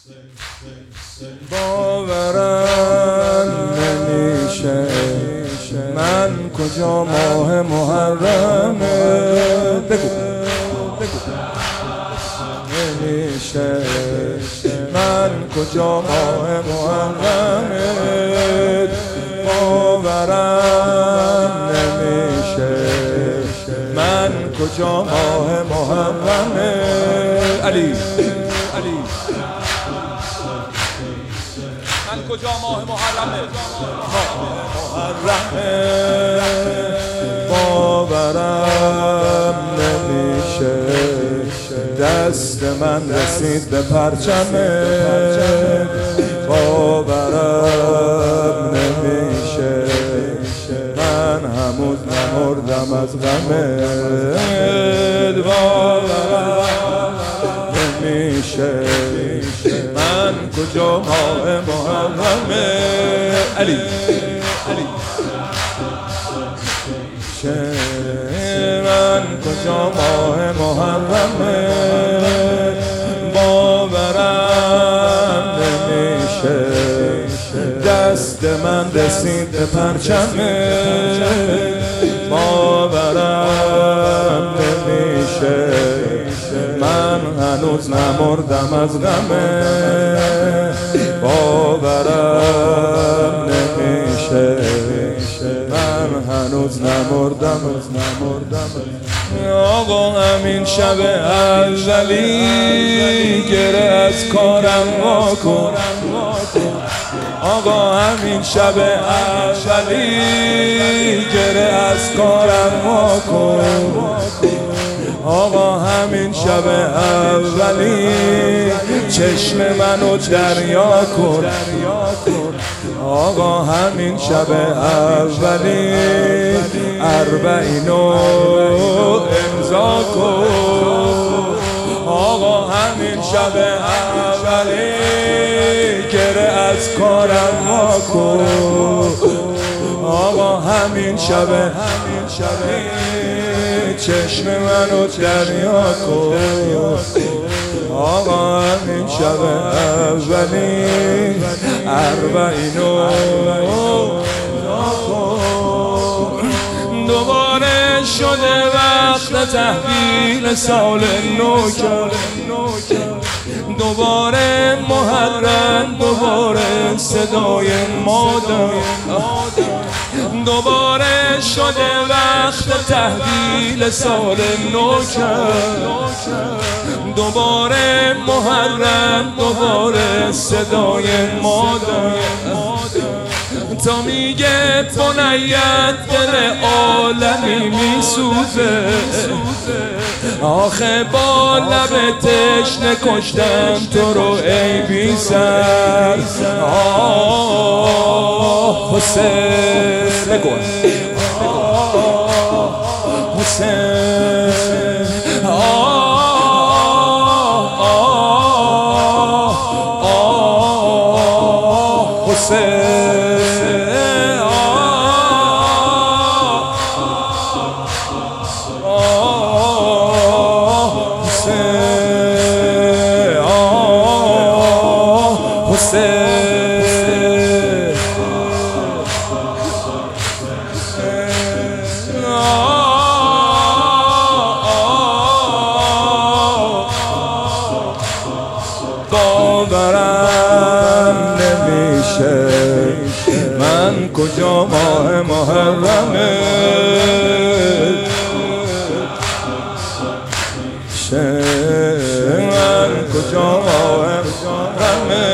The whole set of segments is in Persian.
باورم نمیشه من کجا ماه محرمه. بگو نمیشه من کجا ماه محرمه. باورم نمیشه من کجا ماه محرمه. علی من کجا ماه محرمه. باورم نمیشه دست من رسید به پرچمه. باورم نمیشه من هنوز نمردم از غمت. باورم نمیشه من کجا ماه محرمه. علی من کجا ماه محرمه. باورم نمیشه دست من رسید به پرچمه. باورم نمیشه من هنوز نمردم از غمه. باورم نمیشه من هنوز نمردم. آقا همین شب اولی گره از کارم واکن. آقا همین شب اولی گره از کارم واکن. آقا همین شب اولی چشم منو دریا کن. آقا همین شب اولی اربعینو امضا کن. آقا همین شب اولی گره از کارم واکن. آقا همین شب چشم منو دریا کن. آقا همین شب اولی اربعینو کن. دوباره شده وقت تحویل سال نو کرد. دوباره محرم دوباره صدای مادر. دوباره شده وقت تحویل سال نو کرد. دوباره محرم دوباره صدای مادر. تا میگه بنیت دل عالمی میسوزه. آخه با لب تشنه کشتم تو رو ای بی سر. حسین بگو حسین باورم نمیشه من کجا ماه محرمه. من کجا ماه محرمه.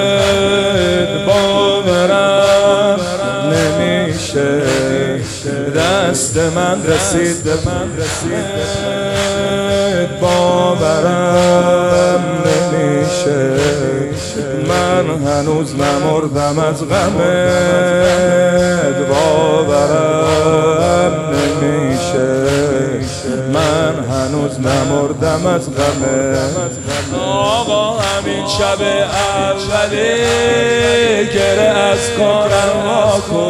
باورم نمیشه دست من رسید به باورم نمیشه من هنوز نمردم از غمت. باورم نمیشه من هنوز نمردم از غمت. آقا همین شب اولی گره از کارم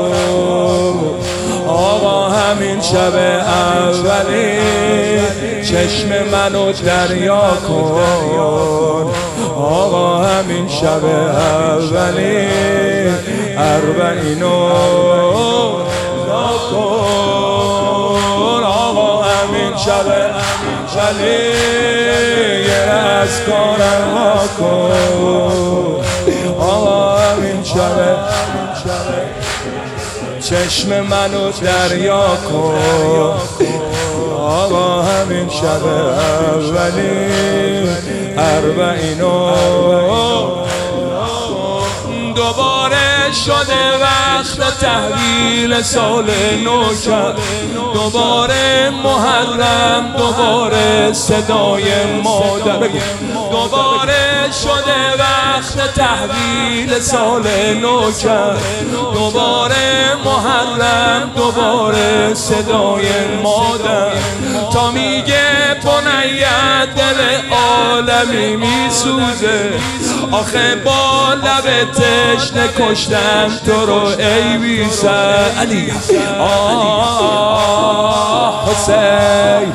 واکن. آقا همین شب اولی چشم منو دریا کن آقا همین شب اولی اربعینو کن آقا همین شب اولی یه از کارم کن آقا همین شب چشم منو دریا کن آقا همین شب اولی اربعینو دوباره شده وقت تحویل سال نو کرد دوباره محرم دوباره صدای مادر دوباره شده وقت تحویل سال نو کرد دوباره محرم دوباره صدای مادر تا میگه بنیت دل عالمی میسوزه آخه با لب تشنه کشتم تو رو ای بی‌سر علی حسین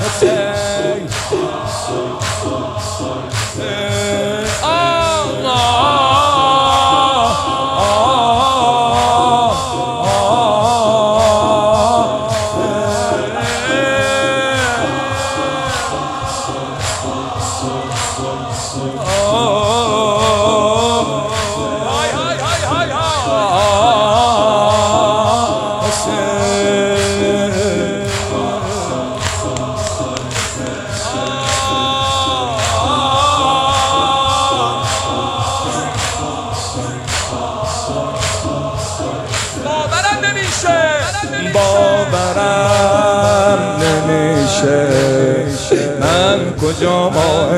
باورم نمیشه من کجا ماه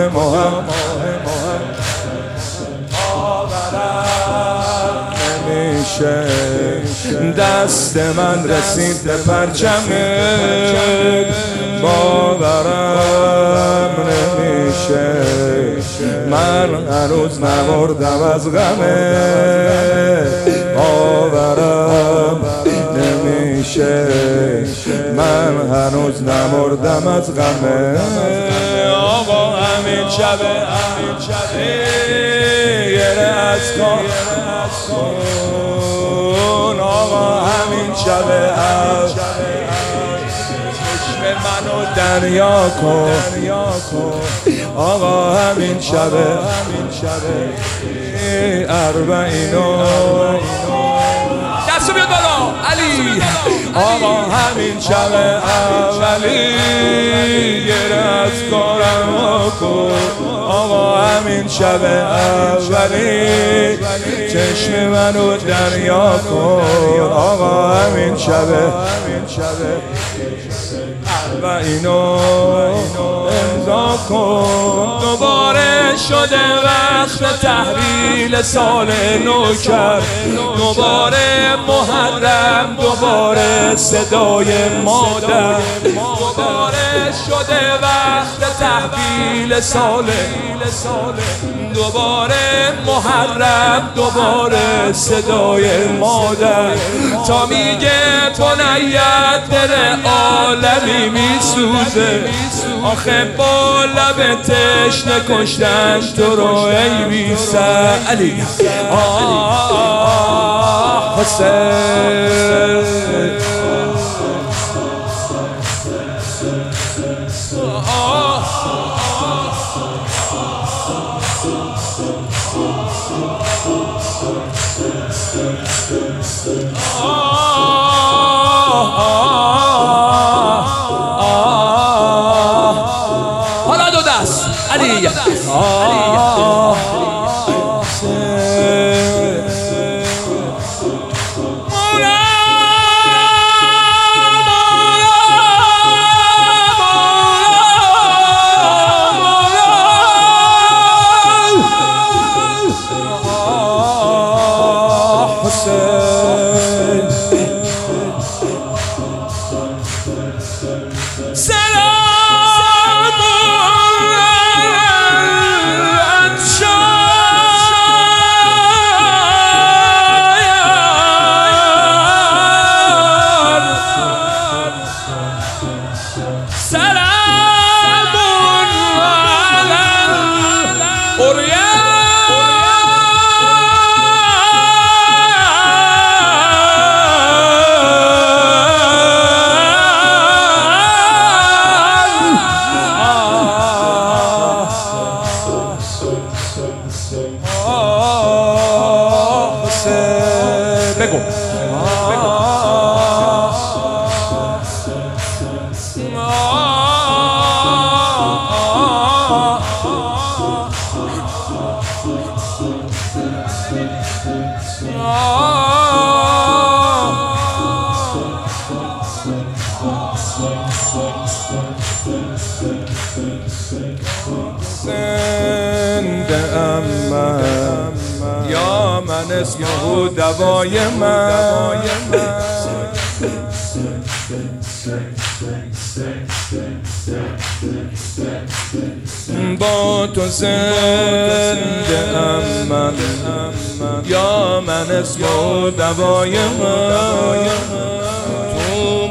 باورم نمیشه دست من رسید به پرچمت باورم نمیشه من هنوز نمردم از غمت باورم نمیشه من هنوز نمردم از غمت آقا همین شب یه از کن آقا همین شب چشم منو دریا کن آقا همین شب اربعینو دستو بیاد بالا علی آقا همین شب اولی گره از کارم کن آقا همین شب اولی چشم منو دریا کن آقا همین شب اربعینو امضا کن دوباره شده وقت تحویل سال نو کرد دوباره محرم دوباره صدای مادر دوباره شده وقت تحویل سال دوباره محرم دوباره صدای مادر تا میگه بنیت دل عالمی میسوزه آخه با لب تشنه کشتن تو رو ای بی‌سر علی حسین حالا دو دست علی بگو زنده ام من یا من اسمه دوای من با تو زنده ام من یا من اسمه دوای من تو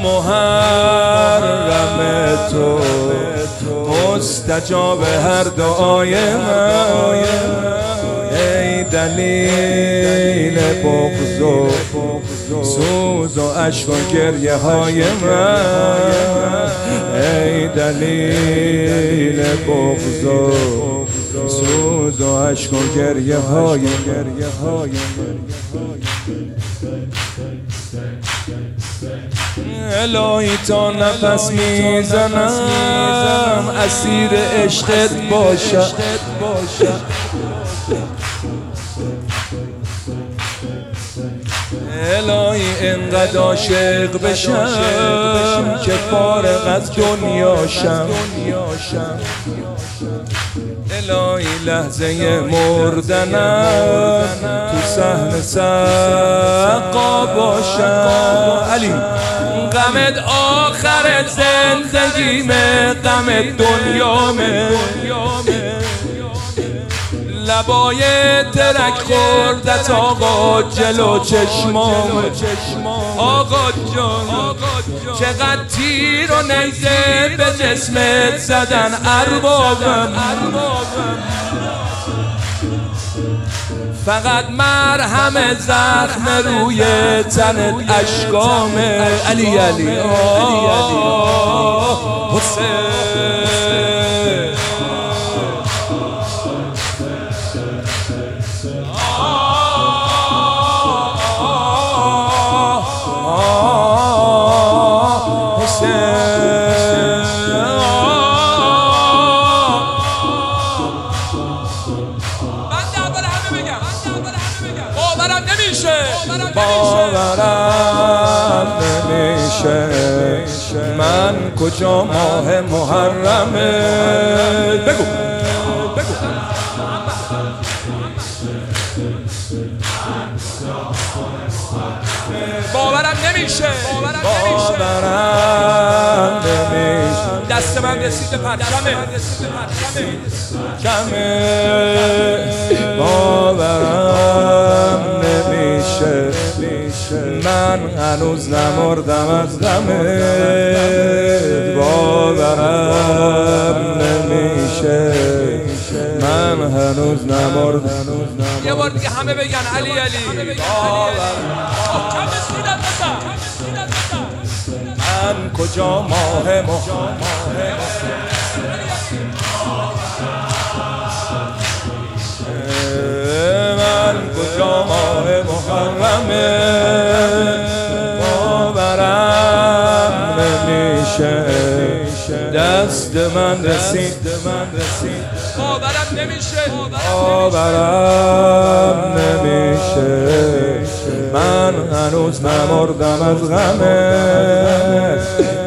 محرم تو مستجاب هر دعای من ای دلیل بغض و سوز و اشک و گریه های من ای دلیل بغض و سوز و اشک و گریه های من الهی تا نفس میزنم اسیر عشقت باشم الهی انقدر عاشق بشم که فارغ از دنیاشم الهی لحظه مردنم تو صحن سقا باشم علی غمت آخر زندگیمه غمت دنیامه لبای ترک خوردت آقا جلو چشمام آقا جان چقدر تیر و نیزه به جسمت زدن اربابم فقط مرهم زخم روی تنت اشکامه علی حسین باورم نمیشه من کجا ماه محرمه بگو باورم نمیشه دست من رسید به پرچمه باورم نمیشه من هنوز نمردم از غمت باورم نمیشه من هنوز نمردم یه بار دیگه همه بگن علی من کجا ماه من کجا ماه محرمه باورم نمیشه دست من رسید باورم نمیشه من هنوز نمردم از غمت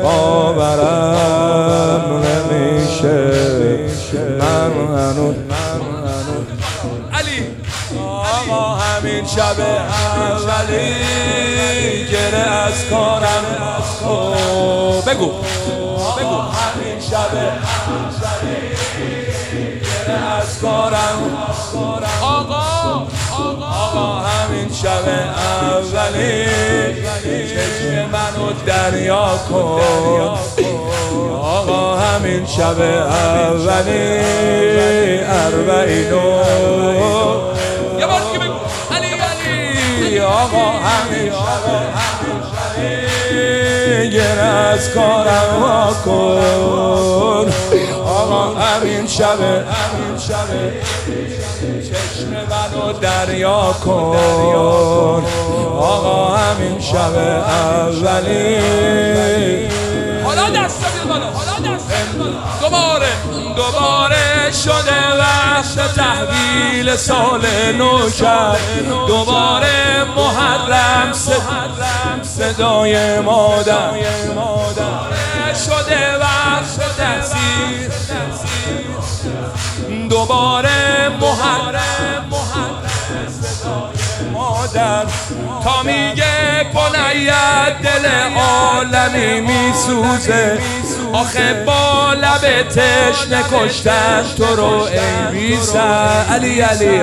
باورم نمیشه من هنوز علی آقا همین شب اولی گره از کارم بگو همین شب گره از کارم آقا همین شب اولی چشم منو دریا کن آقا همین شب اولی اربعینو یه بار دیگه بگو علی آقا همین شب گره از کارم کن آقا همین شب چشم منو دریا کن آقا همین شب اولی. حالا دست بالا، دوباره شده وقت تحویل سال نو کرد. دوباره محرم صدای مادر شده وقت تحصیل. دوباره محرم صدای مادر تا میگه بنیت دل عالمی میسوزه. آخه با لب تشنه کشتن تو رو ای بی سر. علی علی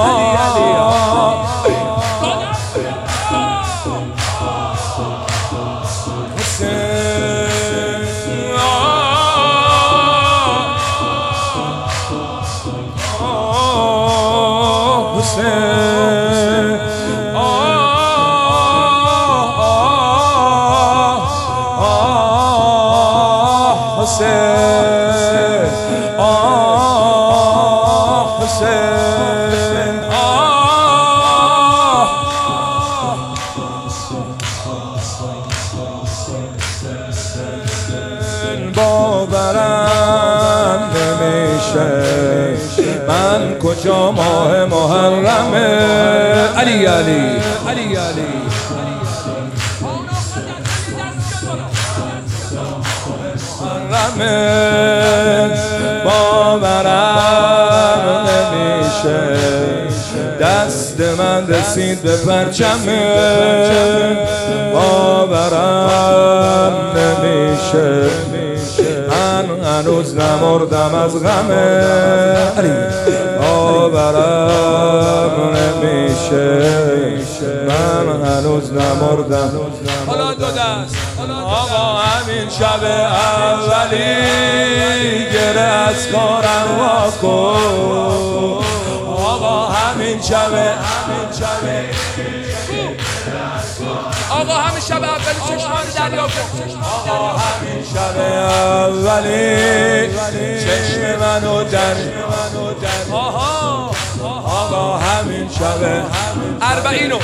باورم نمیشه من کجا ماه محرمه. علی علی علی علی محرمه. باورم نمیشه دست من رسید به پرچمه. باورم نمیشه من هنوز نمردم از غمه. باورم نمیشه من هنوز نمردم. حالا دو دست آقا همین شب اولی گره از کارم واکن. آقا همین شب آقا همین شب اولی چشمان دریا کن. آقا همین شب اولی چشم منو دریا. آقا همین شب اربعینو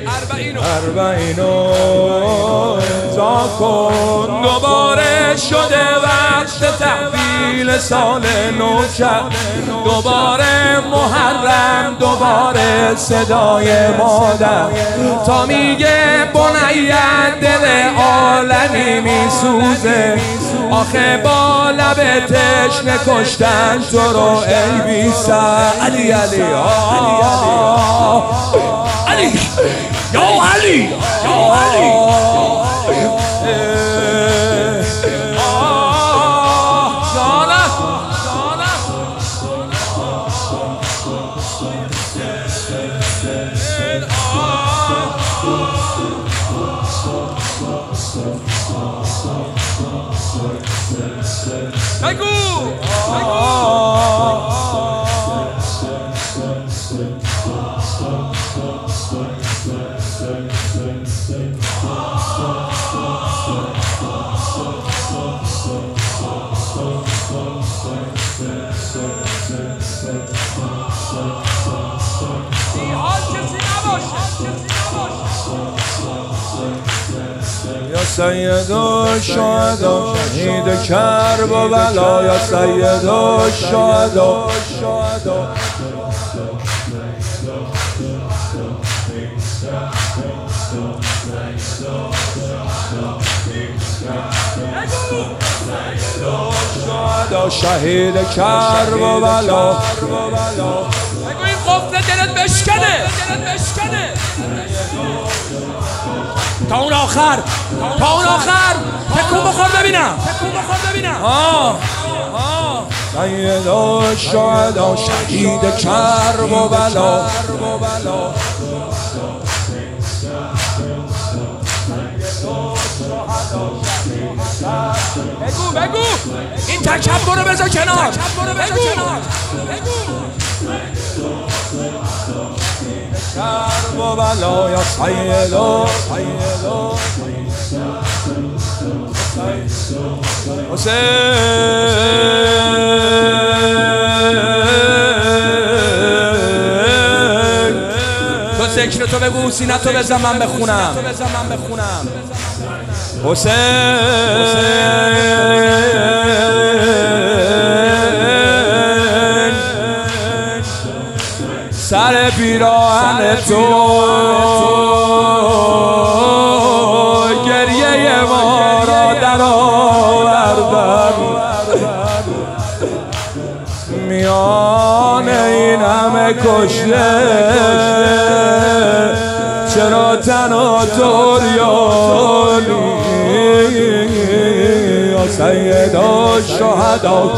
امضا کن. دوباره شده وقت تحویل سال نو کرد. دوباره محرم دوباره صدای مادر تا میگه بنیت دل عالمی میسوزه. آخه با لب تشنه کشتن تو رو ای بی سر. علی علی علی یا علی یا علی یا سید الشهدا شهید کرب و بلا. یا سید الشهدا شهید کرب و بلا. بگو این قفل دلت بشکنه تا اون آخر تکون بخور ببینم. سید الشهدا شهید کرب و بلا. بگو این تکبر رو بذار کنار. کرب و بلا یا سید حسین. ذکر تو بگو سینه تو بزن من بخونم حسین سر پیراهن تو گریه ما را در آوردم میان این همه کشته چرا تنها توریانی یا سید الشهدا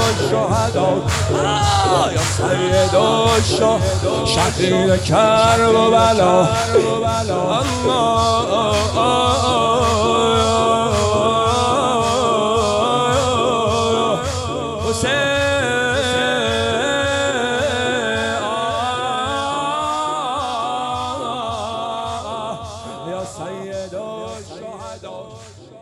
یا سید الشهدا شهید کربلا یا سید الشهدا